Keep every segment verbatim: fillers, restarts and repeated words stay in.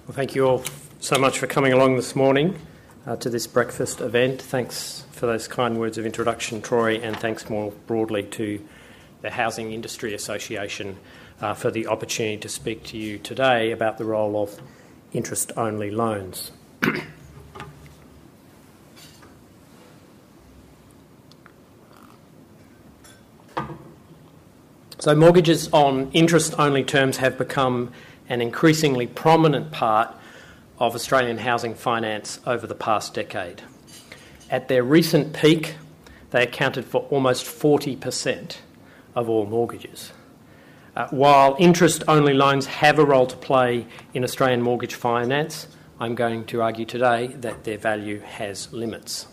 Well, thank you all so much for coming along this morning uh, to this breakfast event. Thanks for those kind words of introduction, Troy, and thanks more broadly to the Housing Industry Association uh, for the opportunity to speak to you today about the role of interest-only loans. So mortgages on interest-only terms have become an increasingly prominent part of Australian housing finance over the past decade. At their recent peak, they accounted for almost forty percent of all mortgages. Uh, while interest-only loans have a role to play in Australian mortgage finance, I'm going to argue today that their value has limits.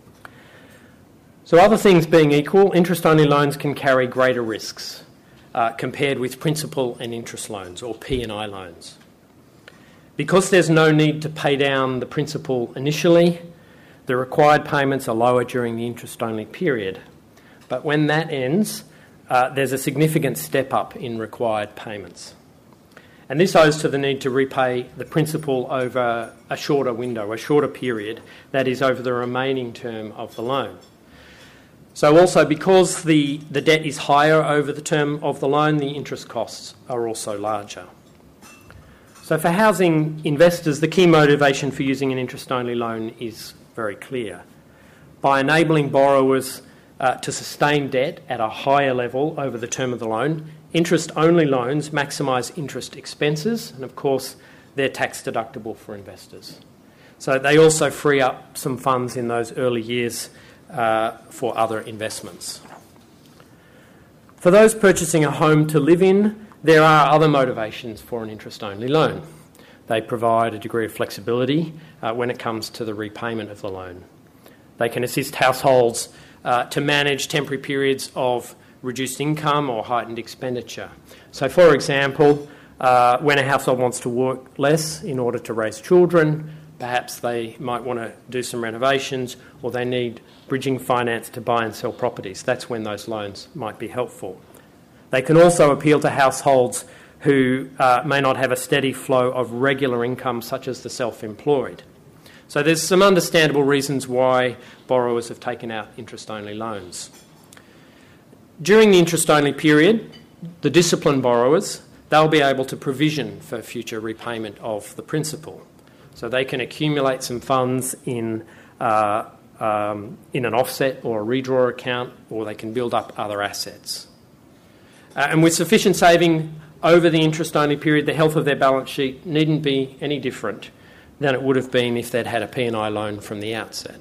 So other things being equal, interest-only loans can carry greater risks Uh, compared with principal and interest loans, or P and I loans. Because there's no need to pay down the principal initially, the required payments are lower during the interest-only period. But when that ends, uh, there's a significant step up in required payments. And this owes to the need to repay the principal over a shorter window, a shorter period, that is over the remaining term of the loan. So also because the, the debt is higher over the term of the loan, the interest costs are also larger. So for housing investors, the key motivation for using an interest-only loan is very clear. By enabling borrowers uh, to sustain debt at a higher level over the term of the loan, interest-only loans maximise interest expenses, and of course they're tax deductible for investors. So they also free up some funds in those early years Uh, for other investments. For those purchasing a home to live in, there are other motivations for an interest-only loan. They provide a degree of flexibility uh, when it comes to the repayment of the loan. They can assist households uh, to manage temporary periods of reduced income or heightened expenditure. So, for example, uh, when a household wants to work less in order to raise children, perhaps they might want to do some renovations, or they need bridging finance to buy and sell properties. That's when those loans might be helpful. They can also appeal to households who uh, may not have a steady flow of regular income, such as the self-employed. So there's some understandable reasons why borrowers have taken out interest-only loans. During the interest-only period, the disciplined borrowers, they'll be able to provision for future repayment of the principal. So they can accumulate some funds in uh, um, in an offset or a redraw account, or they can build up other assets. Uh, and with sufficient saving over the interest-only period, the health of their balance sheet needn't be any different than it would have been if they'd had a P and I loan from the outset.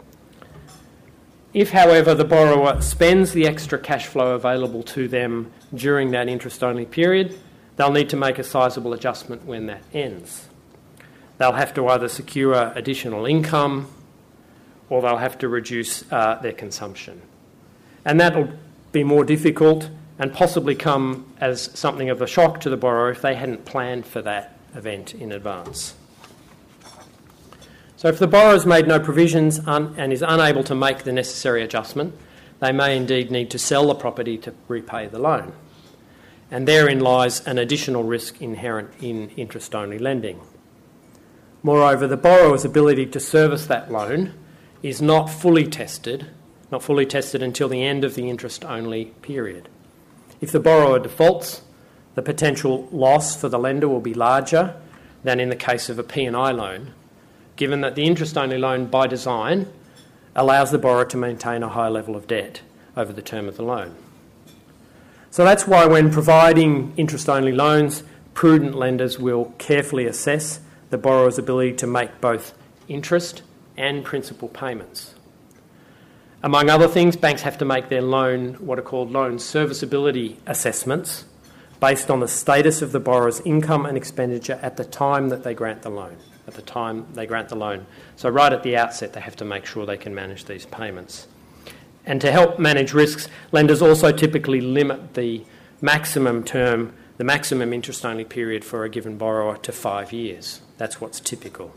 If, however, the borrower spends the extra cash flow available to them during that interest-only period, they'll need to make a sizable adjustment when that ends. They'll have to either secure additional income, or they'll have to reduce uh, their consumption. And that'll be more difficult and possibly come as something of a shock to the borrower if they hadn't planned for that event in advance. So if the borrower's made no provisions un- and is unable to make the necessary adjustment, they may indeed need to sell the property to repay the loan. And therein lies an additional risk inherent in interest-only lending. Moreover, the borrower's ability to service that loan is not fully tested, not fully tested until the end of the interest-only period. If the borrower defaults, the potential loss for the lender will be larger than in the case of a P and I loan, given that the interest-only loan by design allows the borrower to maintain a high level of debt over the term of the loan. So that's why when providing interest-only loans, prudent lenders will carefully assess the borrower's ability to make both interest and principal payments. Among other things, banks have to make their loan, what are called loan serviceability assessments, based on the status of the borrower's income and expenditure at the time that they grant the loan, at the time they grant the loan. So right at the outset, they have to make sure they can manage these payments. And to help manage risks, lenders also typically limit the maximum term, the maximum interest-only period for a given borrower to five years. That's what's typical.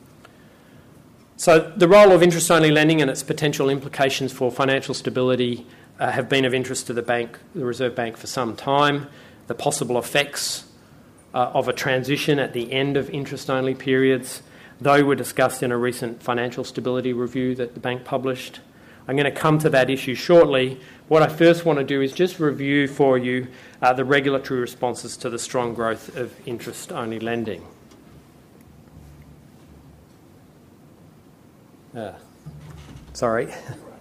So the role of interest-only lending and its potential implications for financial stability uh, have been of interest to the bank, the Reserve Bank, for some time. The possible effects uh, of a transition at the end of interest-only periods. They were discussed in a recent financial stability review that the bank published. I'm going to come to that issue shortly. What I first want to do is just review for you uh, the regulatory responses to the strong growth of interest-only lending. Uh, sorry.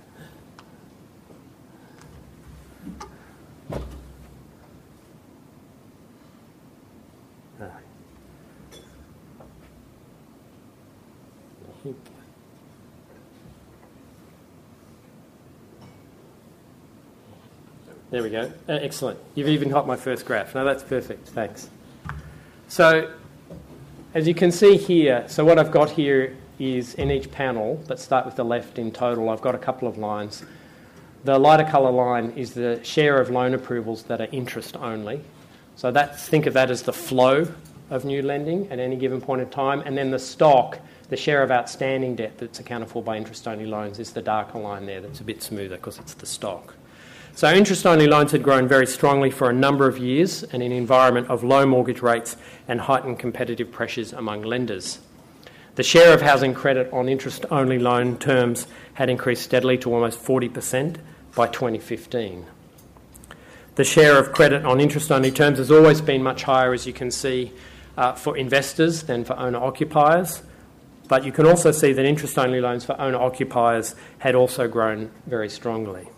There we go. Uh, excellent. You've even got my first graph. No, that's perfect. Thanks. So, as you can see here, so what I've got here is in each panel, let's start with the left in total, I've got a couple of lines. The lighter colour line is the share of loan approvals that are interest only. So that's, think of that as the flow of new lending at any given point in time. And then the stock, the share of outstanding debt that's accounted for by interest-only loans, is the darker line there that's a bit smoother because it's the stock. So interest-only loans had grown very strongly for a number of years in an environment of low mortgage rates and heightened competitive pressures among lenders. The share of housing credit on interest-only loan terms had increased steadily to almost forty percent by twenty fifteen. The share of credit on interest-only terms has always been much higher, as you can see, uh, for investors than for owner-occupiers. But you can also see that interest-only loans for owner-occupiers had also grown very strongly.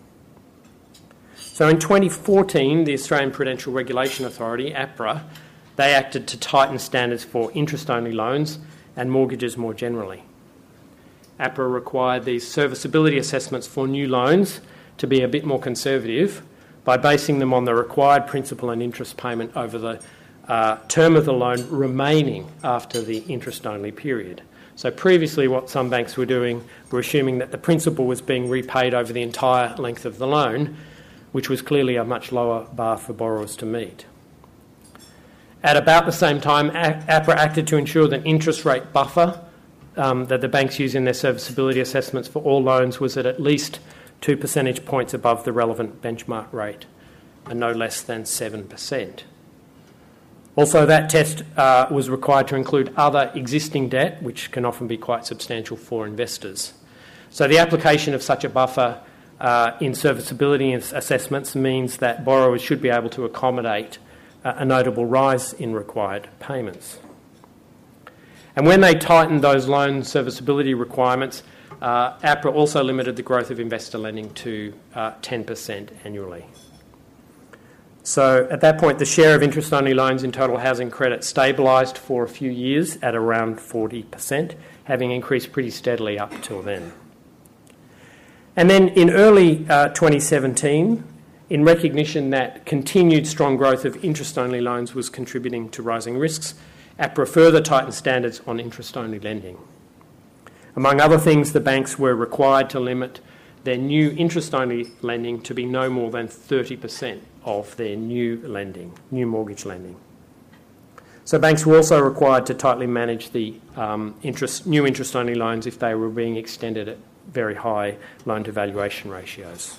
So in twenty fourteen, the Australian Prudential Regulation Authority, APRA, they acted to tighten standards for interest-only loans and mortgages more generally. APRA required these serviceability assessments for new loans to be a bit more conservative by basing them on the required principal and interest payment over the uh, term of the loan remaining after the interest-only period. So previously what some banks were doing were assuming that the principal was being repaid over the entire length of the loan, which was clearly a much lower bar for borrowers to meet. At about the same time, APRA acted to ensure that interest rate buffer um, that the banks use in their serviceability assessments for all loans was at at least two percentage points above the relevant benchmark rate, and no less than seven percent. Also, that test uh, was required to include other existing debt, which can often be quite substantial for investors. So the application of such a buffer uh, in serviceability assessments means that borrowers should be able to accommodate uh, a notable rise in required payments. And when they tightened those loan serviceability requirements, uh, APRA also limited the growth of investor lending to uh, ten percent annually. So at that point, the share of interest-only loans in total housing credit stabilised for a few years at around forty percent, having increased pretty steadily up till then. And then in early uh, twenty seventeen, in recognition that continued strong growth of interest-only loans was contributing to rising risks, APRA further tightened standards on interest-only lending. Among other things, the banks were required to limit their new interest-only lending to be no more than thirty percent of their new lending, new mortgage lending. So banks were also required to tightly manage the um, interest, new interest-only loans if they were being extended at very high loan-to-valuation ratios.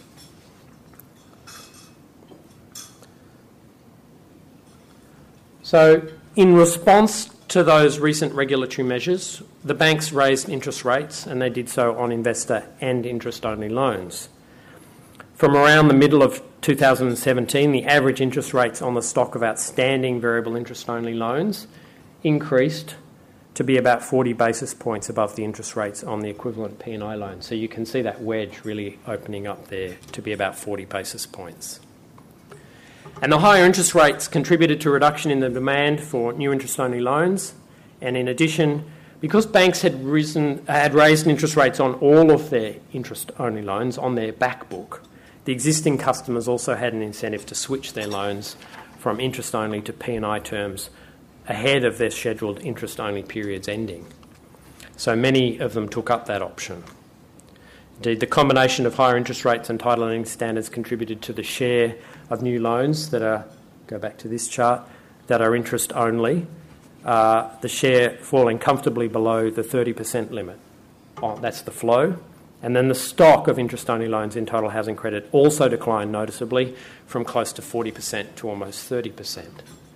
So in response to those recent regulatory measures, the banks raised interest rates, and they did so on investor and interest-only loans. From around the middle of two thousand seventeen, the average interest rates on the stock of outstanding variable interest-only loans increased to be about forty basis points above the interest rates on the equivalent P and I loan. So you can see that wedge really opening up there to be about forty basis points. And the higher interest rates contributed to a reduction in the demand for new interest-only loans. And in addition, because banks had risen, had raised interest rates on all of their interest-only loans on their back book, the existing customers also had an incentive to switch their loans from interest-only to P and I terms ahead of their scheduled interest-only periods ending. So many of them took up that option. Indeed, the combination of higher interest rates and tighter lending standards contributed to the share of new loans that are, go back to this chart, that are interest-only, uh, the share falling comfortably below the thirty percent limit. Oh, that's the flow. And then the stock of interest-only loans in total housing credit also declined noticeably from close to forty percent to almost thirty percent.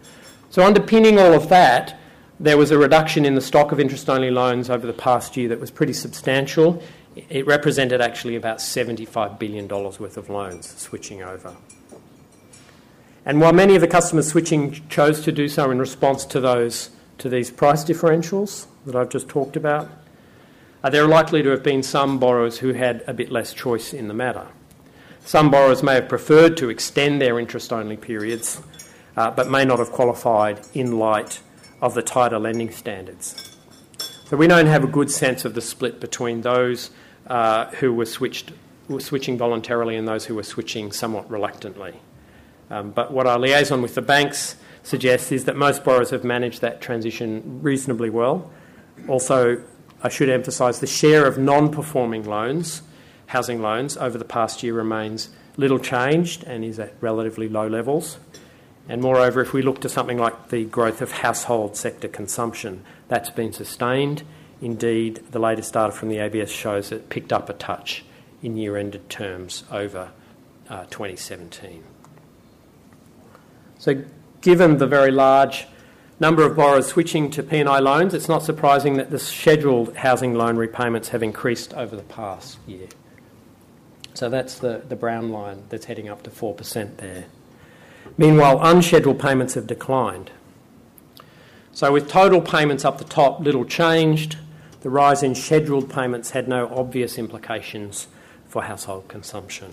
So underpinning all of that, there was a reduction in the stock of interest-only loans over the past year that was pretty substantial. It represented actually about seventy-five billion dollars worth of loans switching over. And while many of the customers switching chose to do so in response to those to these price differentials that I've just talked about, uh, there are likely to have been some borrowers who had a bit less choice in the matter. Some borrowers may have preferred to extend their interest-only periods, uh, but may not have qualified in light of the tighter lending standards. So we don't have a good sense of the split between those uh, who were switched, were switching voluntarily and those who were switching somewhat reluctantly. Um, but what our liaison with the banks suggests is that most borrowers have managed that transition reasonably well. Also, I should emphasise the share of non-performing loans, housing loans, over the past year remains little changed and is at relatively low levels. And moreover, if we look to something like the growth of household sector consumption, that's been sustained. Indeed, the latest data from the A B S shows it picked up a touch in year-ended terms over uh, twenty seventeen. So given the very large number of borrowers switching to P and I loans, it's not surprising that the scheduled housing loan repayments have increased over the past year. So that's the, the brown line that's heading up to four percent there. Meanwhile, unscheduled payments have declined. So with total payments up the top little changed, the rise in scheduled payments had no obvious implications for household consumption.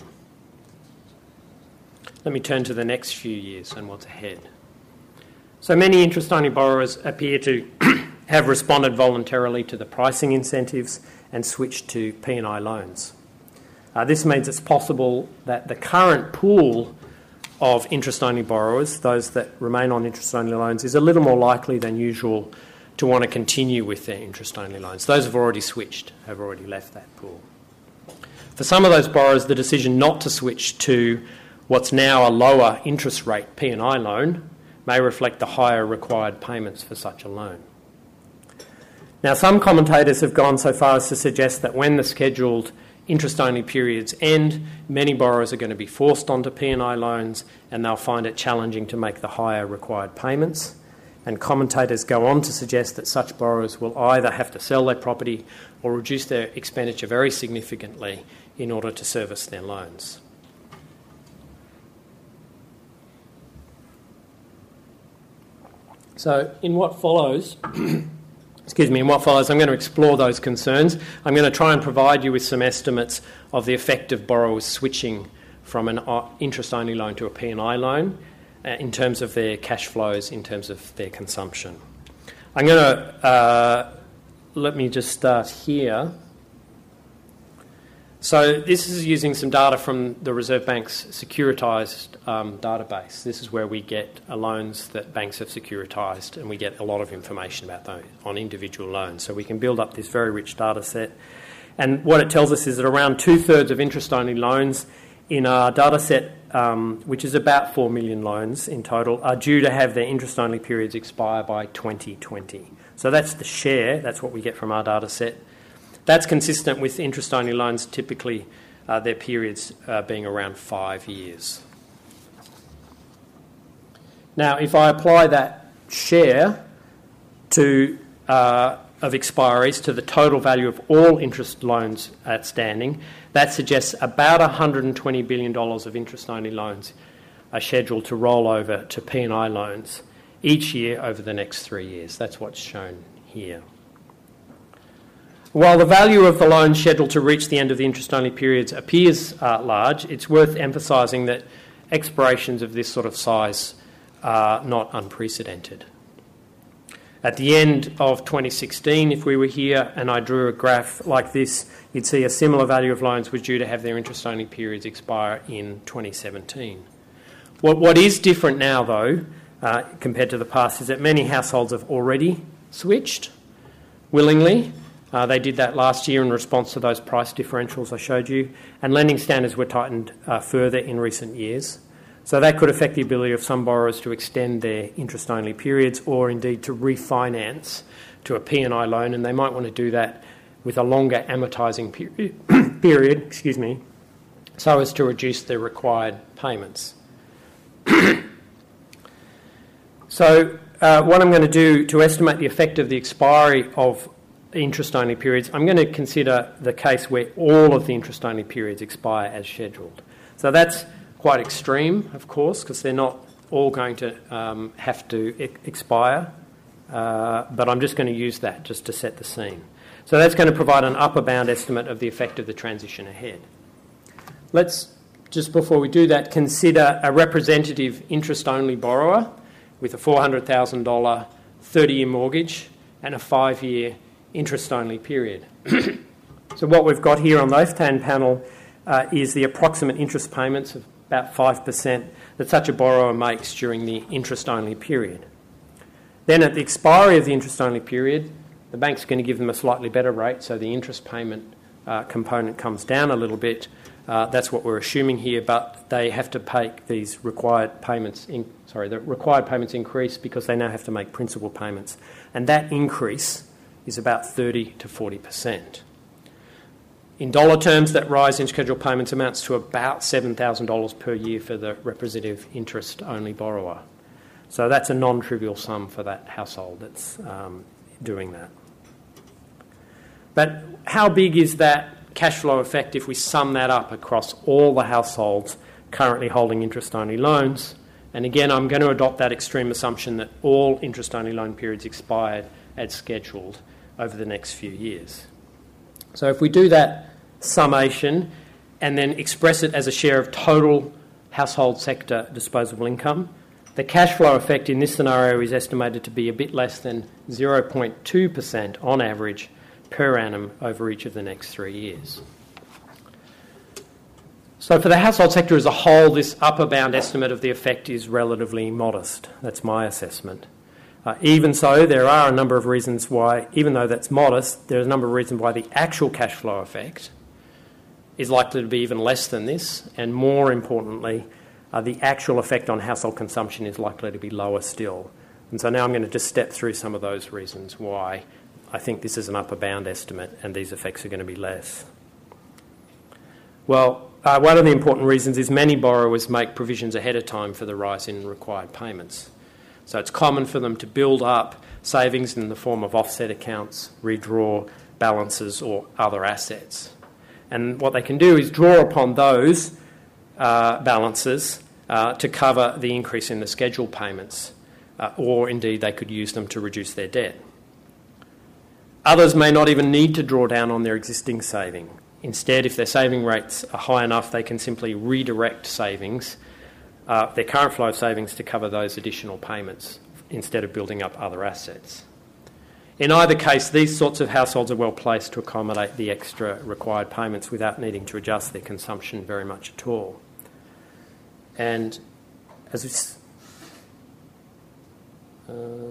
Let me turn to the next few years and what's ahead. So many interest-only borrowers appear to have responded voluntarily to the pricing incentives and switched to P and I loans. Uh, this means it's possible that the current pool of interest-only borrowers, those that remain on interest-only loans, is a little more likely than usual to want to continue with their interest-only loans. Those have already switched, have already left that pool. For some of those borrowers, the decision not to switch to what's now a lower interest rate P and I loan may reflect the higher required payments for such a loan. Now, some commentators have gone so far as to suggest that when the scheduled interest-only periods end, many borrowers are going to be forced onto P and I loans and they'll find it challenging to make the higher required payments. And commentators go on to suggest that such borrowers will either have to sell their property or reduce their expenditure very significantly in order to service their loans. So in what follows, excuse me, in what follows, I'm going to explore those concerns. I'm going to try and provide you with some estimates of the effect of borrowers switching from an interest-only loan to a P and I loan uh, in terms of their cash flows, in terms of their consumption. I'm going to, uh, let me just start here. So this is using some data from the Reserve Bank's securitised um, database. This is where we get uh, loans that banks have securitised, and we get a lot of information about those on individual loans. So we can build up this very rich data set. And what it tells us is that around two-thirds of interest-only loans in our data set, um, which is about four million loans in total, are due to have their interest-only periods expire by twenty twenty. So that's the share, that's what we get from our data set. That's consistent with interest-only loans, typically uh, their periods uh, being around five years. Now, if I apply that share to uh, of expiries to the total value of all interest loans outstanding, that suggests about one hundred twenty billion dollars of interest-only loans are scheduled to roll over to P and I loans each year over the next three years. That's what's shown here. While the value of the loans scheduled to reach the end of the interest-only periods appears uh, large, it's worth emphasising that expirations of this sort of size are not unprecedented. At the end of twenty sixteen, if we were here and I drew a graph like this, you'd see a similar value of loans was due to have their interest-only periods expire in twenty seventeen. What, what is different now, though, uh, compared to the past, is that many households have already switched willingly. Uh, they did that last year in response to those price differentials I showed you, and lending standards were tightened uh, further in recent years. So that could affect the ability of some borrowers to extend their interest-only periods or indeed to refinance to a P and I loan, and they might want to do that with a longer amortising period, period excuse me, so as to reduce the required payments. So uh, what I'm going to do to estimate the effect of the expiry of interest-only periods, I'm going to consider the case where all of the interest-only periods expire as scheduled. So that's quite extreme, of course, because they're not all going to um, have to e- expire, uh, but I'm just going to use that just to set the scene. So that's going to provide an upper bound estimate of the effect of the transition ahead. Let's, just before we do that, consider a representative interest-only borrower with a four hundred thousand dollars thirty-year mortgage and a five-year interest-only period. So what we've got here on the left-hand panel uh, is the approximate interest payments of about five percent that such a borrower makes during the interest-only period. Then at the expiry of the interest-only period, the bank's going to give them a slightly better rate, so the interest payment uh, component comes down a little bit. Uh, that's what we're assuming here, but they have to pay these required payments. In, sorry, the required payments increase because they now have to make principal payments, and that increase is about thirty to forty percent. In dollar terms, that rise in scheduled payments amounts to about seven thousand dollars per year for the representative interest-only borrower. So that's a non-trivial sum for that household that's um, doing that. But how big is that cash flow effect if we sum that up across all the households currently holding interest-only loans? And again, I'm going to adopt that extreme assumption that all interest-only loan periods expired as scheduled over the next few years. So if we do that summation and then express it as a share of total household sector disposable income, the cash flow effect in this scenario is estimated to be a bit less than zero point two percent on average per annum over each of the next three years. So for the household sector as a whole, this upper bound estimate of the effect is relatively modest. That's my assessment. Uh, even so, there are a number of reasons why, even though that's modest, there are a number of reasons why the actual cash flow effect is likely to be even less than this, and more importantly, uh, the actual effect on household consumption is likely to be lower still. And so now I'm going to just step through some of those reasons why I think this is an upper bound estimate and these effects are going to be less. Well, uh, one of the important reasons is many borrowers make provisions ahead of time for the rise in required payments. So it's common for them to build up savings in the form of offset accounts, redraw balances or other assets. And what they can do is draw upon those uh, balances uh, to cover the increase in the scheduled payments, uh, or indeed they could use them to reduce their debt. Others may not even need to draw down on their existing saving. Instead, if their saving rates are high enough, they can simply redirect savings, uh, their current flow of savings, to cover those additional payments instead of building up other assets. In either case, these sorts of households are well placed to accommodate the extra required payments without needing to adjust their consumption very much at all. And as uh,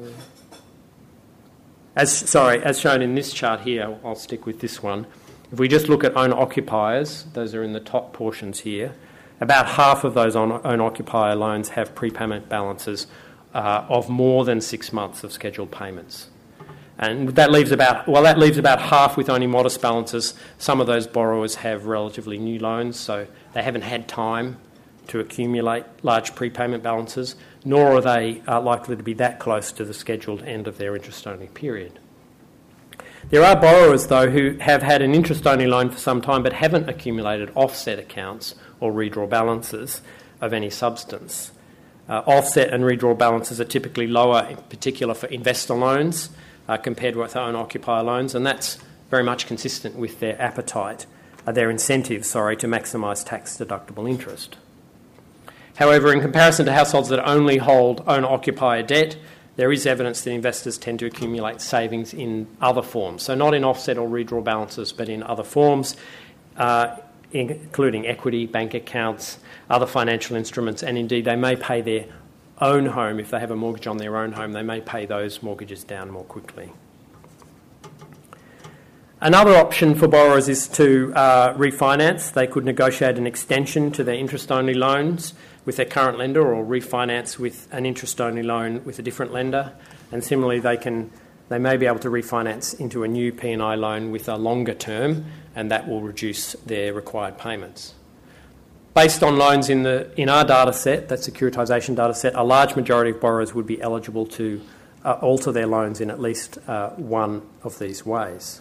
as sorry, as shown in this chart here, I'll stick with this one. If we just look at owner-occupiers, those are in the top portions here, about half of those owner-occupier loans have prepayment balances uh, of more than six months of scheduled payments. And that leaves about, well, that leaves about half with only modest balances. Some of those borrowers have relatively new loans, so they haven't had time to accumulate large prepayment balances, nor are they uh, likely to be that close to the scheduled end of their interest-only period. There are borrowers, though, who have had an interest-only loan for some time but haven't accumulated offset accounts or redraw balances of any substance. Uh, offset and redraw balances are typically lower, in particular for investor loans, uh, compared with owner-occupier loans, and that's very much consistent with their appetite, uh, their incentive, sorry, to maximise tax-deductible interest. However, in comparison to households that only hold owner-occupier debt, there is evidence that investors tend to accumulate savings in other forms. So not in offset or redraw balances, but in other forms, uh, including equity, bank accounts, other financial instruments, and indeed they may pay their own home. If they have a mortgage on their own home, they may pay those mortgages down more quickly. Another option for borrowers is to uh, refinance. They could negotiate an extension to their interest-only loans with their current lender, or refinance with an interest-only loan with a different lender. And similarly, they can they may be able to refinance into a new P and I loan with a longer term, and that will reduce their required payments. Based on loans in the in our data set, that securitisation data set, a large majority of borrowers would be eligible to uh, alter their loans in at least uh, one of these ways.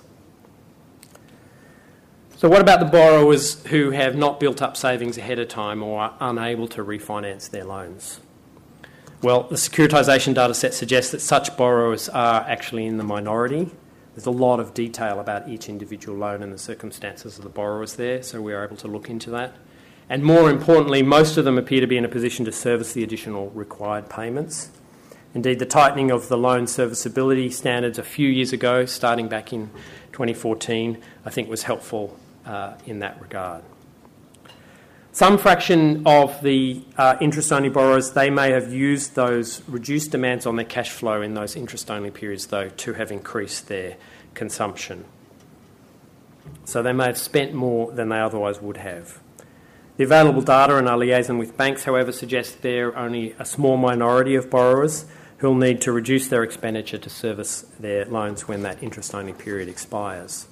So what about the borrowers who have not built up savings ahead of time or are unable to refinance their loans? Well, the securitisation data set suggests that such borrowers are actually in the minority. There's a lot of detail about each individual loan and the circumstances of the borrowers there, so we are able to look into that. And more importantly, most of them appear to be in a position to service the additional required payments. Indeed, the tightening of the loan serviceability standards a few years ago, starting back in twenty fourteen, I think was helpful uh, in that regard. Some fraction of the uh, interest-only borrowers, they may have used those reduced demands on their cash flow in those interest-only periods, though, to have increased their consumption. So they may have spent more than they otherwise would have. The available data and our liaison with banks, however, suggests there are only a small minority of borrowers who will need to reduce their expenditure to service their loans when that interest-only period expires.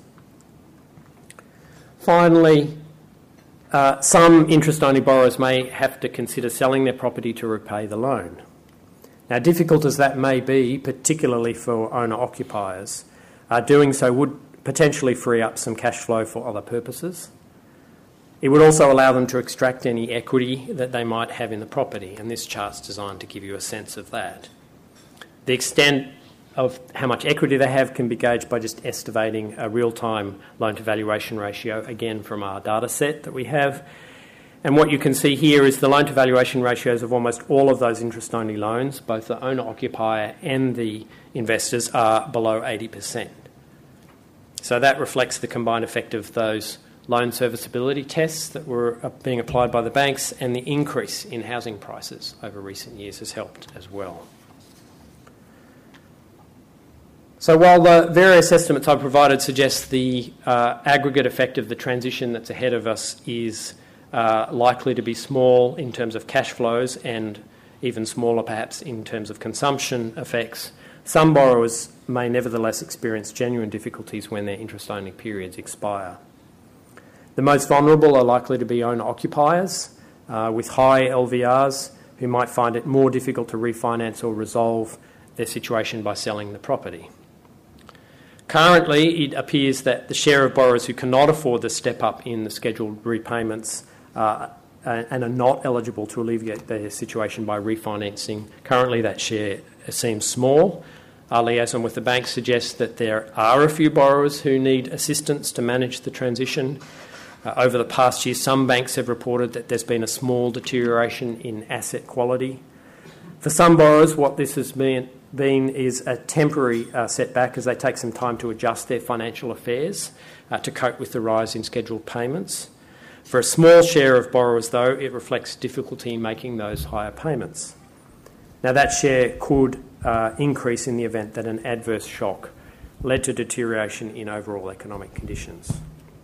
Finally, uh, some interest-only borrowers may have to consider selling their property to repay the loan. Now, difficult as that may be, particularly for owner-occupiers, uh, doing so would potentially free up some cash flow for other purposes. It would also allow them to extract any equity that they might have in the property, and this chart's designed to give you a sense of that. The extent of how much equity they have can be gauged by just estimating a real-time loan-to-valuation ratio, again from our data set that we have. And what you can see here is the loan-to-valuation ratios of almost all of those interest-only loans, both the owner-occupier and the investors, are below eighty percent. So that reflects the combined effect of those loan serviceability tests that were being applied by the banks, and the increase in housing prices over recent years has helped as well. So while the various estimates I've provided suggest the uh, aggregate effect of the transition that's ahead of us is uh, likely to be small in terms of cash flows and even smaller perhaps in terms of consumption effects, some borrowers may nevertheless experience genuine difficulties when their interest-only periods expire. The most vulnerable are likely to be owner-occupiers uh, with high L V Rs who might find it more difficult to refinance or resolve their situation by selling the property. Currently, it appears that the share of borrowers who cannot afford the step-up in the scheduled repayments uh, and are not eligible to alleviate their situation by refinancing, currently that share seems small. Our liaison with the bank suggests that there are a few borrowers who need assistance to manage the transition. Uh, over the past year, some banks have reported that there's been a small deterioration in asset quality. For some borrowers, what this has been, been is a temporary uh, setback as they take some time to adjust their financial affairs uh, to cope with the rise in scheduled payments. For a small share of borrowers, though, it reflects difficulty in making those higher payments. Now, that share could uh, increase in the event that an adverse shock led to deterioration in overall economic conditions.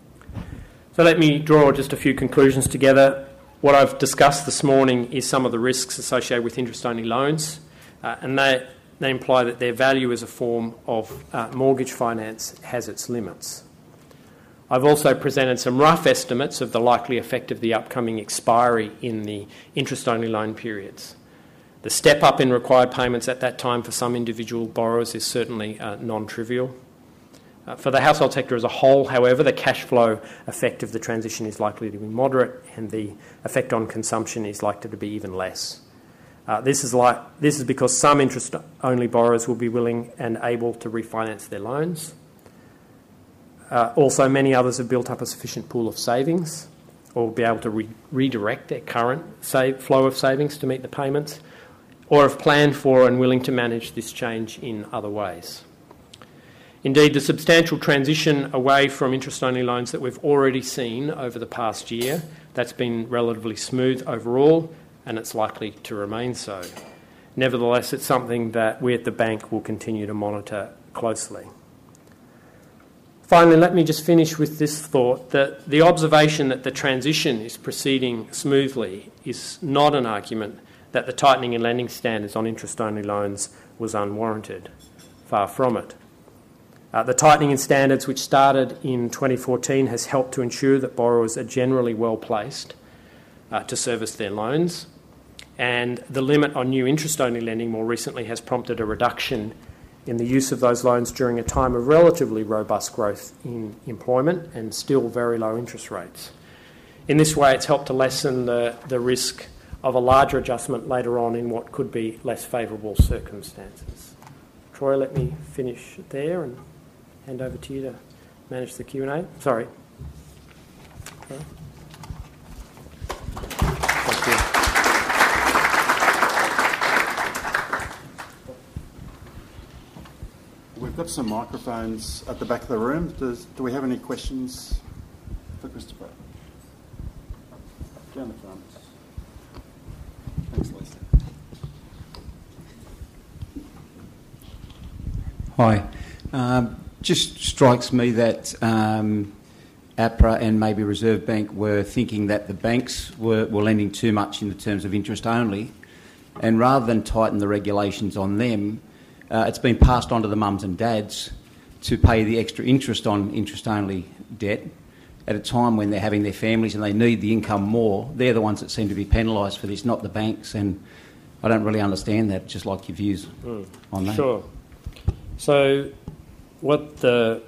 So let me draw just a few conclusions together. What I've discussed this morning is some of the risks associated with interest-only loans, uh, and they, they imply that their value as a form of uh, mortgage finance has its limits. I've also presented some rough estimates of the likely effect of the upcoming expiry in the interest-only loan periods. The step-up in required payments at that time for some individual borrowers is certainly uh, non-trivial. Uh, for the household sector as a whole, however, the cash flow effect of the transition is likely to be moderate, and the effect on consumption is likely to be even less. Uh, this is like this is because some interest-only borrowers will be willing and able to refinance their loans. Uh, also, many others have built up a sufficient pool of savings, or will be able to re- redirect their current save, flow of savings to meet the payments, or have planned for and willing to manage this change in other ways. Indeed, the substantial transition away from interest-only loans that we've already seen over the past year, that's been relatively smooth overall, and it's likely to remain so. Nevertheless, it's something that we at the bank will continue to monitor closely. Finally, let me just finish with this thought that the observation that the transition is proceeding smoothly is not an argument that the tightening in lending standards on interest-only loans was unwarranted. Far from it. Uh, the tightening in standards, which started in twenty fourteen, has helped to ensure that borrowers are generally well placed uh, to service their loans. And the limit on new interest-only lending more recently has prompted a reduction in the use of those loans during a time of relatively robust growth in employment and still very low interest rates. In this way, it's helped to lessen the, the risk of a larger adjustment later on in what could be less favourable circumstances. Troy, let me finish there and hand over to you to manage the Q and A. Sorry. Okay. Thank you. We've got some microphones at the back of the room. Does, do we have any questions for Christopher? Down the front. Thanks, Lisa. Hi. Um, just strikes me that um, APRA and maybe Reserve Bank were thinking that the banks were, were lending too much in the terms of interest only, and rather than tighten the regulations on them, Uh, it's been passed on to the mums and dads to pay the extra interest on interest-only debt at a time when they're having their families and they need the income more. They're the ones that seem to be penalised for this, not the banks, and I don't really understand that. Just like your views mm. on that. Sure. So what the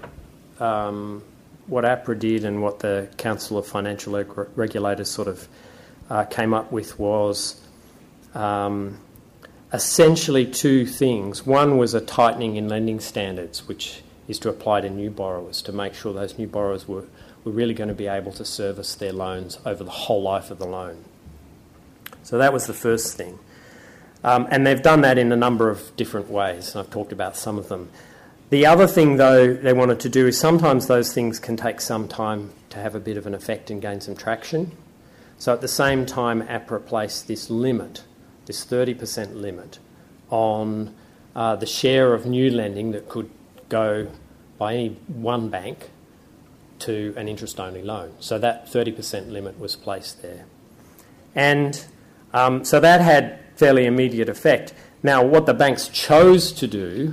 um, what APRA did and what the Council of Financial Reg- Regulators sort of uh, came up with was Um, essentially two things. One was a tightening in lending standards, which is to apply to new borrowers, to make sure those new borrowers were, were really going to be able to service their loans over the whole life of the loan. So that was the first thing. Um, and they've done that in a number of different ways, and I've talked about some of them. The other thing, though, they wanted to do is sometimes those things can take some time to have a bit of an effect and gain some traction. So at the same time, APRA placed this limit, this thirty percent limit on uh, the share of new lending that could go by any one bank to an interest-only loan. So that thirty percent limit was placed there. And um, so that had fairly immediate effect. Now, what the banks chose to do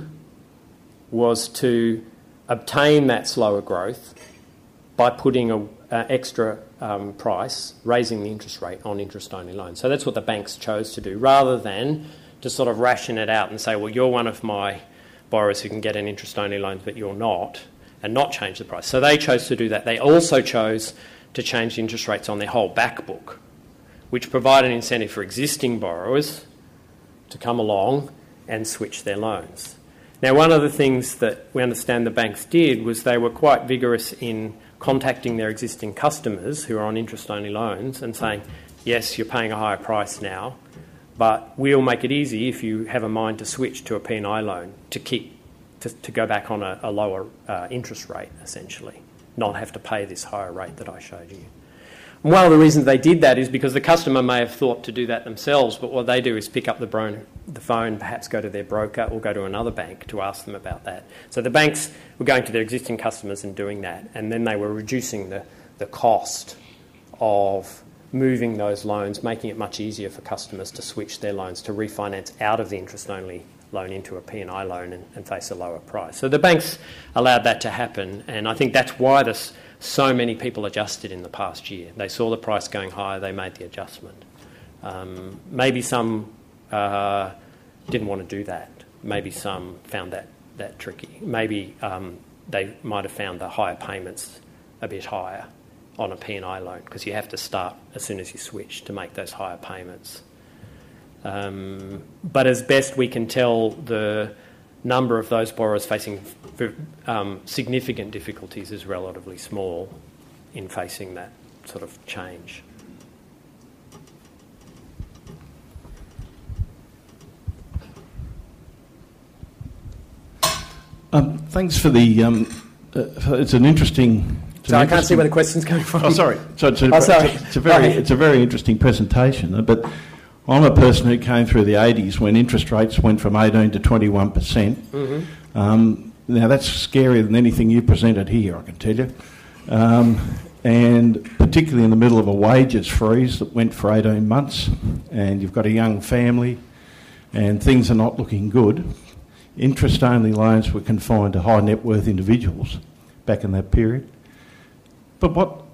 was to obtain that slower growth by putting an extra um, price, raising the interest rate on interest-only loans. So that's what the banks chose to do, rather than to sort of ration it out and say, well, you're one of my borrowers who can get an interest-only loan, but you're not, and not change the price. So they chose to do that. They also chose to change the interest rates on their whole back book, which provide an incentive for existing borrowers to come along and switch their loans. Now, one of the things that we understand the banks did was they were quite vigorous in contacting their existing customers who are on interest-only loans and saying, yes, you're paying a higher price now, but we'll make it easy if you have a mind to switch to a P and I loan to keep to, to go back on a, a lower uh, interest rate, essentially, not have to pay this higher rate that I showed you. And one of the reasons they did that is because the customer may have thought to do that themselves, but what they do is pick up the, bro- the phone, perhaps go to their broker or go to another bank to ask them about that. So the banks were going to their existing customers and doing that, and then they were reducing the, the cost of moving those loans, making it much easier for customers to switch their loans, to refinance out of the interest-only loan into a P and I loan and, and face a lower price. So the banks allowed that to happen, and I think that's why this, so many people adjusted in the past year. They saw the price going higher, they made the adjustment. Um, maybe some uh, didn't want to do that. Maybe some found that, that tricky. Maybe um, they might have found the higher payments a bit higher on a P and I loan, because you have to start as soon as you switch to make those higher payments. Um, but as best we can tell, the number of those borrowers facing um, significant difficulties is relatively small in facing that sort of change. Um, thanks for the. Um, uh, it's an interesting. It's so an I can't see where the question's coming from. Oh, sorry. So it's a, oh, sorry. It's a very, it's a very interesting presentation. But I'm a person who came through the eighties when interest rates went from eighteen to twenty-one percent. Mm-hmm. Um, now that's scarier than anything you presented here, I can tell you. Um, and particularly in the middle of a wages freeze that went for eighteen months, and you've got a young family, and things are not looking good. Interest-only loans were confined to high net worth individuals back in that period. But what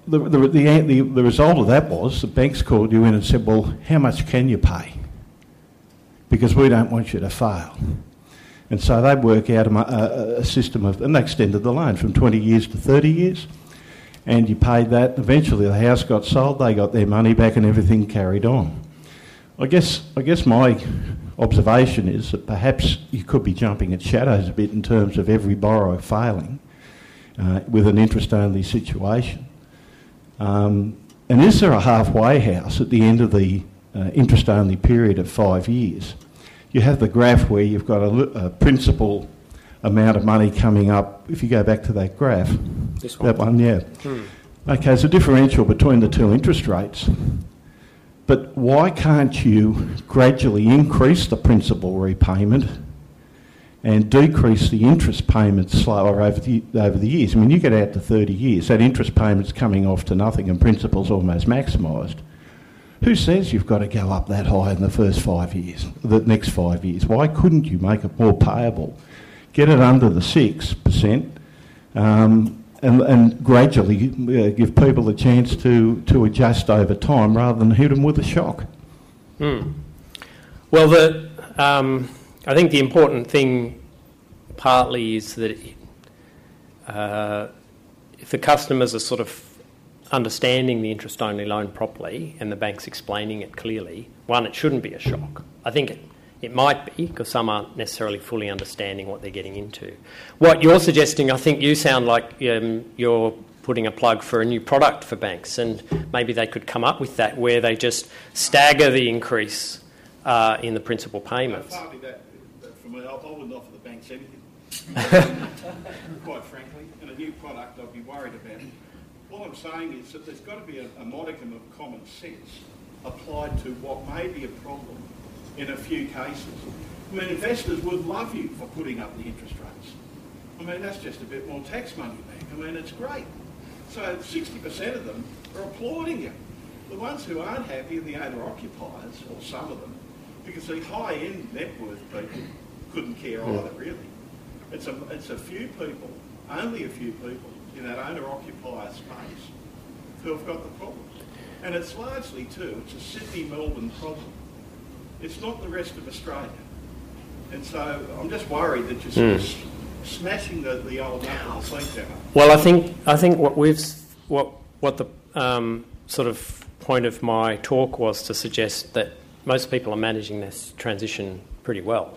the, the, the, the, the result of that was the banks called you in and said, well, how much can you pay? Because we don't want you to fail. And so they work out a, a, a system of, and they extended the loan from twenty years to thirty years, and you paid that. Eventually the house got sold, they got their money back and everything carried on. I guess, I guess my observation is that perhaps you could be jumping at shadows a bit in terms of every borrower failing uh, with an interest-only situation. Um, and is there a halfway house at the end of the uh, interest-only period of five years? You have the graph where you've got a, a principal amount of money coming up. If you go back to that graph, this one. that one, yeah. Hmm. Okay, there's a differential between the two interest rates. But why can't you gradually increase the principal repayment and decrease the interest payments slower over the, over the years? I mean, you get out to thirty years, that interest payment's coming off to nothing and principal's almost maximised. Who says you've got to go up that high in the first five years, the next five years? Why couldn't you make it more payable? Get it under the six percent um, and, and gradually uh, give people a chance to, to adjust over time rather than hit them with a shock. Hmm. Well, the, um, I think the important thing partly is that uh, if the customers are sort of understanding the interest-only loan properly and the bank's explaining it clearly, one, it shouldn't be a shock. I think it, it might be, because some aren't necessarily fully understanding what they're getting into. What you're suggesting, I think you sound like um, you're putting a plug for a new product for banks, and maybe they could come up with that where they just stagger the increase uh, in the principal payments. Partly that, that for me, I, I wouldn't offer the banks anything, quite frankly, and a new product I'd be worried about. All I'm saying is that there's got to be a, a modicum of common sense applied to what may be a problem in a few cases. I mean, investors would love you for putting up the interest rates. I mean, that's just a bit more tax money back. I mean, it's great. So sixty percent of them are applauding you. The ones who aren't happy are the owner-occupiers, or some of them, because the high-end net worth people couldn't care either, really. It's a, it's a few people, only a few people, in that owner-occupier space who have got the problems. And it's largely, too, it's a Sydney-Melbourne problem. It's not the rest of Australia. And so I'm just worried that you're sort Mm. of smashing the, the old nut in the sledgehammer. Well, I think I think what we've what what the um, sort of point of my talk was to suggest that most people are managing this transition pretty well,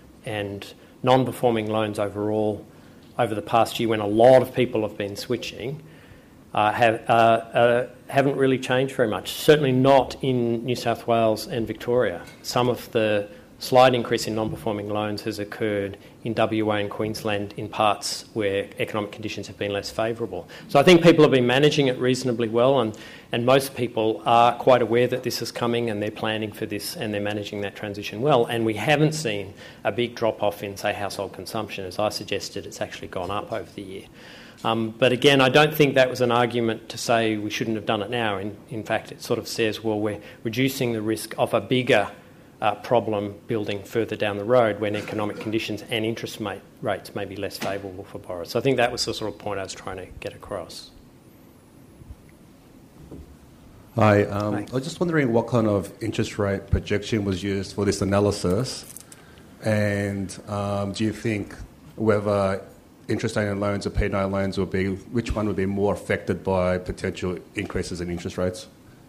and non-performing loans overall over the past year, when a lot of people have been switching, uh, have uh, uh, haven't really changed very much. Certainly not in New South Wales and Victoria. Some of the slight increase in non-performing loans has occurred in W A and Queensland in parts where economic conditions have been less favourable. So I think people have been managing it reasonably well, and, and most people are quite aware that this is coming and they're planning for this and they're managing that transition well. And we haven't seen a big drop-off in, say, household consumption. As I suggested, it's actually gone up over the year. Um, but again, I don't think that was an argument to say we shouldn't have done it now. In, in fact, it sort of says, well, we're reducing the risk of a bigger Uh, problem building further down the road when economic conditions and interest rate, rates may be less favourable for borrowers. So I think that was the sort of point I was trying to get across. Hi, um, I was just wondering what kind of interest rate projection was used for this analysis, and um, do you think whether interest-only loans or P nine loans will be, which one would be more affected by potential increases in interest rates?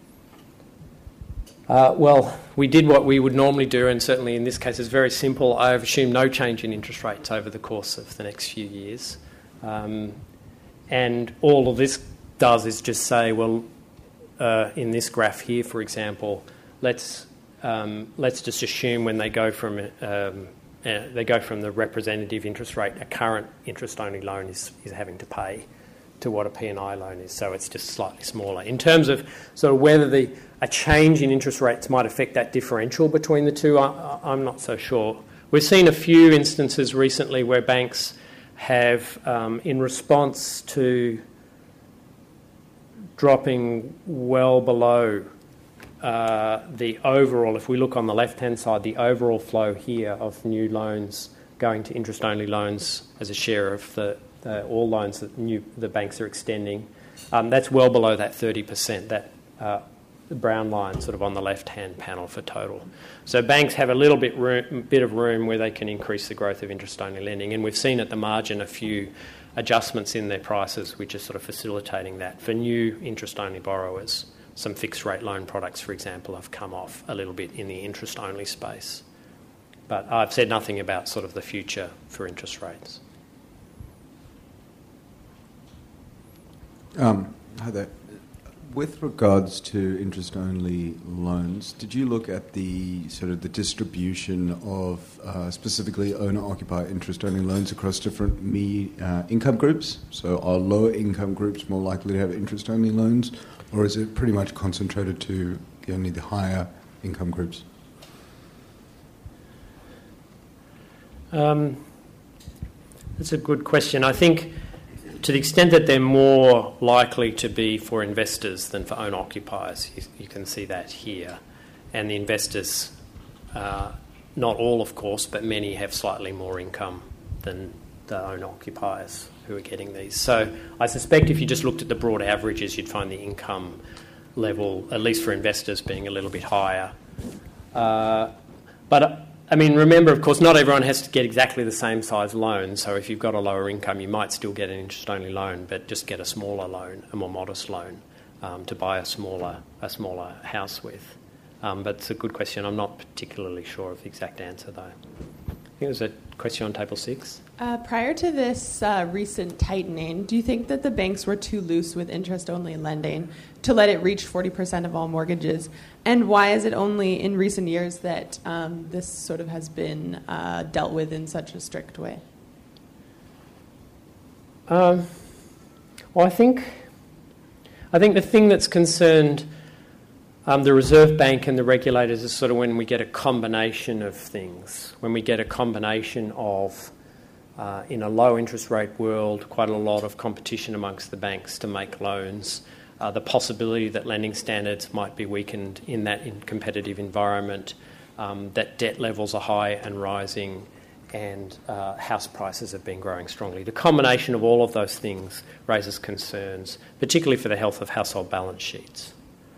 Uh, well, we did what we would normally do, and certainly in this case it's very simple. I have assumed no change in interest rates over the course of the next few years. Um, and all of this does is just say, well, uh, in this graph here, for example, let's um, let's just assume when they go from um, uh, they go from the representative interest rate, a current interest-only loan is, is having to pay, to what a P and I loan is, so it's just slightly smaller. In terms of sort of whether the a change in interest rates might affect that differential between the two, I, I'm not so sure. We've seen a few instances recently where banks have, um, in response to dropping well below uh, the overall, if we look on the left-hand side, the overall flow here of new loans going to interest-only loans as a share of the the, all loans that new, the banks are extending. Um, that's well below that thirty percent, that uh, the brown line sort of on the left-hand panel for total. So banks have a little bit, room, bit of room where they can increase the growth of interest-only lending, and we've seen at the margin a few adjustments in their prices which are sort of facilitating that. For new interest-only borrowers, some fixed-rate loan products, for example, have come off a little bit in the interest-only space. But I've said nothing about sort of the future for interest rates. Um, hi there. With regards to interest-only loans, did you look at the sort of the distribution of uh, specifically owner-occupier interest-only loans across different me, uh, income groups? So are lower income groups more likely to have interest-only loans, or is it pretty much concentrated to only the higher income groups? Um, that's a good question. I think to the extent that they're more likely to be for investors than for owner-occupiers, you, you can see that here. And the investors, uh, not all of course, but many have slightly more income than the owner-occupiers who are getting these. So I suspect if you just looked at the broad averages, you'd find the income level, at least for investors, being a little bit higher. Uh, but... Uh, I mean, remember, of course, not everyone has to get exactly the same size loan. So if you've got a lower income, you might still get an interest-only loan, but just get a smaller loan, a more modest loan, um, to buy a smaller a smaller house with. Um, but it's a good question. I'm not particularly sure of the exact answer, though. I think there's a question on table six. Uh, prior to this uh, recent tightening, do you think that the banks were too loose with interest-only lending to let it reach forty percent of all mortgages? And why is it only in recent years that um, this sort of has been uh, dealt with in such a strict way? Um, well, I think I think the thing that's concerned um, the Reserve Bank and the regulators is sort of when we get a combination of things, when we get a combination of, uh, in a low interest rate world, quite a lot of competition amongst the banks to make loans. Uh, the possibility that lending standards might be weakened in that in competitive environment, um, that debt levels are high and rising, and uh, house prices have been growing strongly. The combination of all of those things raises concerns, particularly for the health of household balance sheets.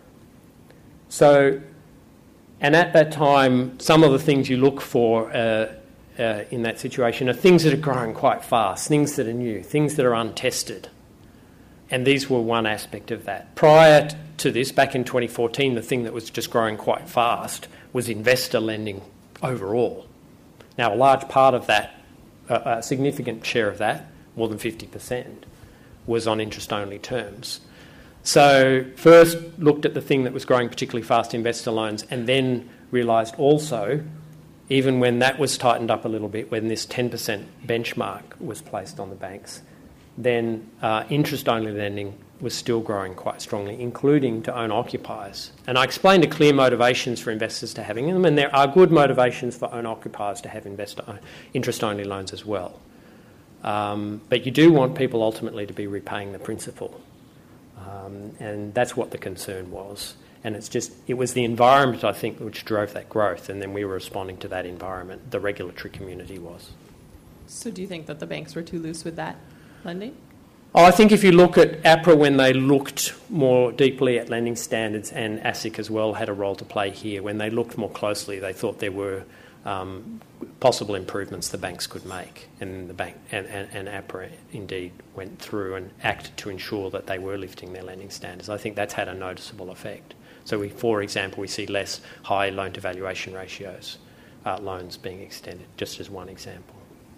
So, and at that time, some of the things you look for uh, uh, in that situation are things that are growing quite fast, things that are new, things that are untested. And these were one aspect of that. Prior to this, back in twenty fourteen, the thing that was just growing quite fast was investor lending overall. Now, a large part of that, a significant share of that, more than fifty percent, was on interest-only terms. So first looked at the thing that was growing particularly fast, investor loans, and then realised also, even when that was tightened up a little bit, when this ten percent benchmark was placed on the banks, then uh, interest-only lending was still growing quite strongly, including to owner-occupiers. And I explained the clear motivations for investors to having them, and there are good motivations for owner-occupiers to have investor interest-only loans as well. Um, but you do want people ultimately to be repaying the principal, um, and that's what the concern was. And it's just, it was the environment, I think, which drove that growth, and then we were responding to that environment. The regulatory community was. So do you think that the banks were too loose with that lending? Oh, I think if you look at APRA, when they looked more deeply at lending standards, and ASIC as well had a role to play here, when they looked more closely, they thought there were um, possible improvements the banks could make, and the bank and, and, and APRA indeed went through and acted to ensure that they were lifting their lending standards. I think that's had a noticeable effect. So, we, for example, we see less high loan-to-valuation ratios, uh, loans being extended, just as one example.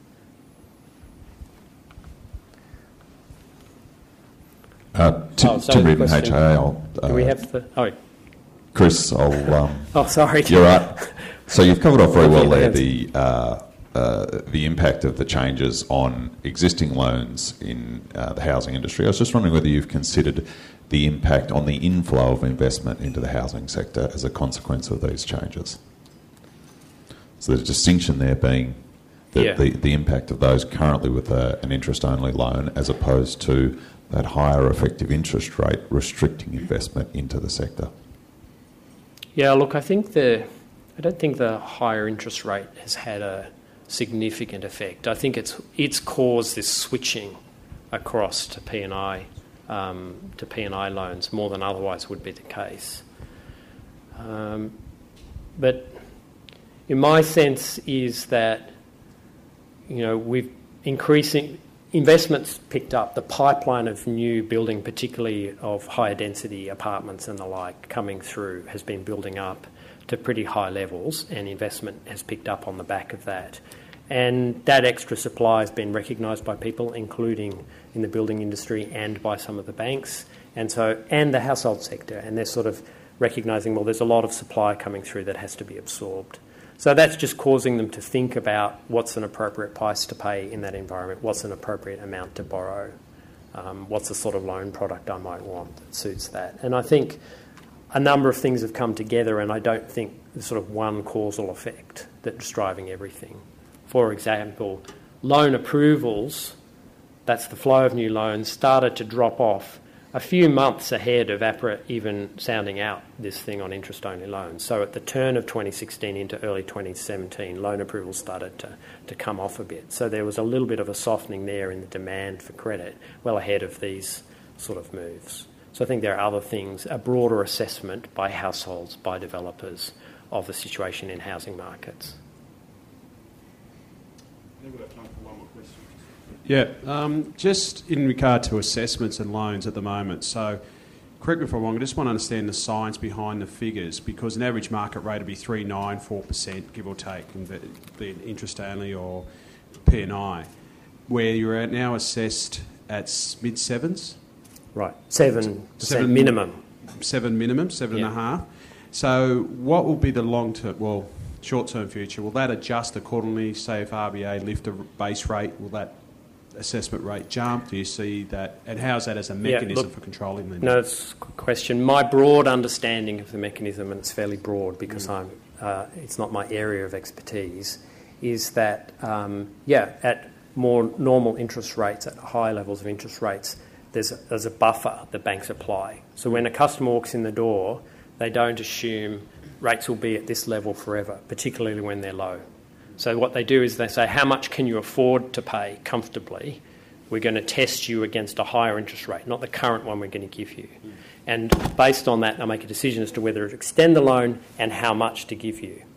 Uh, Tim, oh, Tim Reardon, H A L. Uh, Do we have the... Oh, Chris, I'll... Um, oh, sorry. You're right. So you've covered off very well there the, uh, uh, the impact of the changes on existing loans in uh, the housing industry. I was just wondering whether you've considered the impact on the inflow of investment into the housing sector as a consequence of these changes. So there's a distinction there being the, yeah. the, the impact of those currently with a, an interest-only loan as opposed to that higher effective interest rate restricting investment into the sector. Yeah, look, I think the I don't think the higher interest rate has had a significant effect. I think it's it's caused this switching across to P and I um, to P and I loans more than otherwise would be the case. Um, but in my sense is that, you know, we've increasing investments picked up. The pipeline of new building, particularly of higher density apartments and the like, coming through has been building up to pretty high levels, and investment has picked up on the back of that. And that extra supply has been recognised by people, including in the building industry and by some of the banks, and so and the household sector. And they're sort of recognising, well, there's a lot of supply coming through that has to be absorbed. So that's just causing them to think about what's an appropriate price to pay in that environment, what's an appropriate amount to borrow, um, what's the sort of loan product I might want that suits that. And I think a number of things have come together, and I don't think there's sort of one causal effect that's driving everything. For example, loan approvals, that's the flow of new loans, started to drop off a few months ahead of APRA even sounding out this thing on interest-only loans. So at the turn of twenty sixteen into early twenty seventeen, loan approvals started to, to come off a bit. So there was a little bit of a softening there in the demand for credit, well ahead of these sort of moves. So I think there are other things, a broader assessment by households, by developers, of the situation in housing markets. I think we've got time for one more question. Yeah, um, just in regard to assessments and loans at the moment. So, correct me if I'm wrong, I just want to understand the science behind the figures, because an average market rate would be three, nine, four percent, give or take, be it interest only or P and I, where you're at now assessed at mid sevens. Right, seven percent seven minimum. Seven minimum, seven Yeah. and a half. So, what will be the long term? Well, short term future. Will that adjust accordingly? Say, if R B A lift a base rate, will that assessment rate jump? Do you see that? And how's that as a mechanism Yeah, look, for controlling lending? No, it's a good question. My broad understanding of the mechanism, and it's fairly broad because I'm, uh, it's not my area of expertise, is that, um, yeah, at more normal interest rates, at high levels of interest rates, there's a, there's a buffer that banks apply. So when a customer walks in the door, they don't assume rates will be at this level forever, particularly when they're low. So what they do is they say, how much can you afford to pay comfortably? We're going to test you against a higher interest rate, not the current one we're going to give you. Mm. And based on that, they'll make a decision as to whether to extend the loan and how much to give you.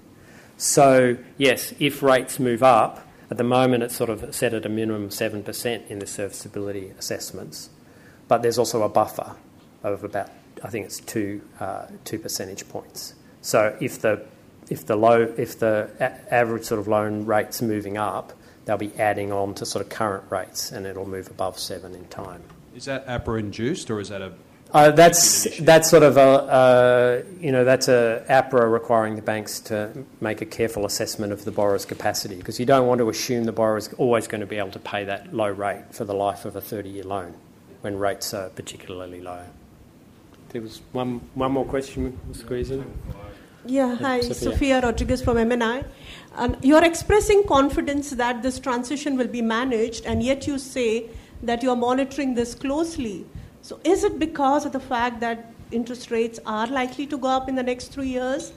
So, yes, if rates move up, at the moment it's sort of set at a minimum of seven percent in the serviceability assessments, but there's also a buffer of about, I think it's two, uh, two percentage points. So if the If the low, if the a- average sort of loan rate's moving up, they'll be adding on to sort of current rates, and it'll move above seven in time. Is that APRA induced, or is that a? Uh, that's that's sort of a uh, you know that's a APRA requiring the banks to make a careful assessment of the borrower's capacity, because you don't want to assume the borrower is always going to be able to pay that low rate for the life of a thirty-year loan, when rates are particularly low. There was one one more question we squeeze in. Yeah, hi, Sophia. Sophia Rodriguez from M N I. And you're expressing confidence that this transition will be managed, and yet you say that you're monitoring this closely. So is it because of the fact that interest rates are likely to go up in the next three years?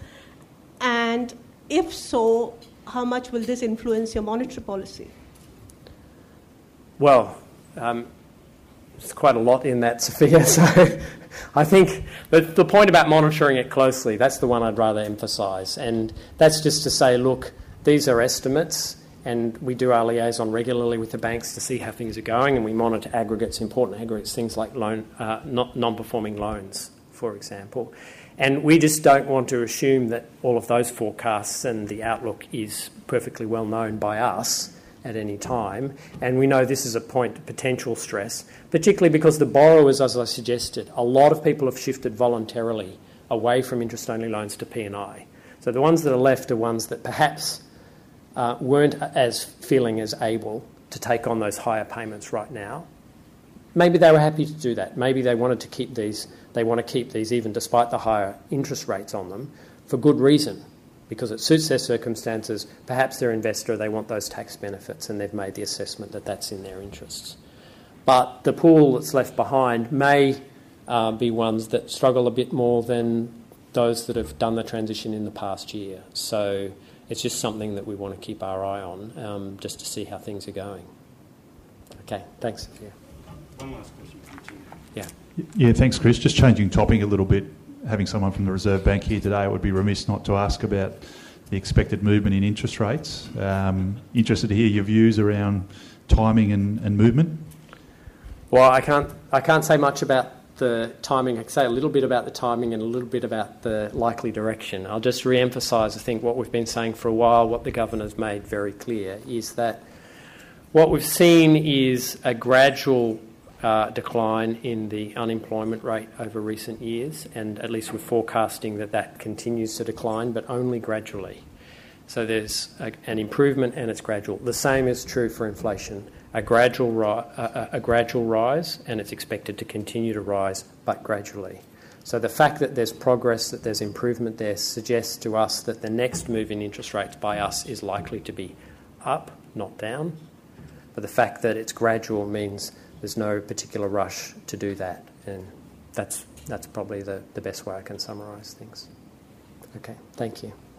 And if so, how much will this influence your monetary policy? Well, um, there's quite a lot in that, Sophia. So I think the, the point about monitoring it closely, that's the one I'd rather emphasise. And that's just to say, look, these are estimates, and we do our liaison regularly with the banks to see how things are going, and we monitor aggregates, important aggregates, things like loan, uh, not non-performing loans, for example. And we just don't want to assume that all of those forecasts and the outlook is perfectly well known by us at any time. And we know this is a point of potential stress, particularly because the borrowers, as I suggested, a lot of people have shifted voluntarily away from interest-only loans to P and I. So the ones that are left are ones that perhaps uh, weren't as feeling as able to take on those higher payments right now. Maybe they were happy to do that. Maybe they wanted to keep these, they want to keep these even despite the higher interest rates on them for good reason, because it suits their circumstances. Perhaps they're an investor, they want those tax benefits, and they've made the assessment that that's in their interests. But the pool that's left behind may uh, be ones that struggle a bit more than those that have done the transition in the past year. So it's just something that we want to keep our eye on, um, just to see how things are going. Okay, thanks, Sophia. One last question from Tim. Yeah. Yeah, thanks, Chris. Just changing topic a little bit, having someone from the Reserve Bank here today, I would be remiss not to ask about the expected movement in interest rates. Um, interested to hear your views around timing and, and movement. Well, I can't I can't say much about the timing. I can say a little bit about the timing and a little bit about the likely direction. I'll just re-emphasise, I think, what we've been saying for a while, what the Governor's made very clear, is that what we've seen is a gradual uh, decline in the unemployment rate over recent years, and at least we're forecasting that that continues to decline, but only gradually. So there's a, an improvement and it's gradual. The same is true for inflation. A gradual, ri- a, a gradual rise, and it's expected to continue to rise, but gradually. So the fact that there's progress, that there's improvement there, suggests to us that the next move in interest rates by us is likely to be up, not down. But the fact that it's gradual means there's no particular rush to do that, and that's that's probably the, the best way I can summarise things. Okay, thank you.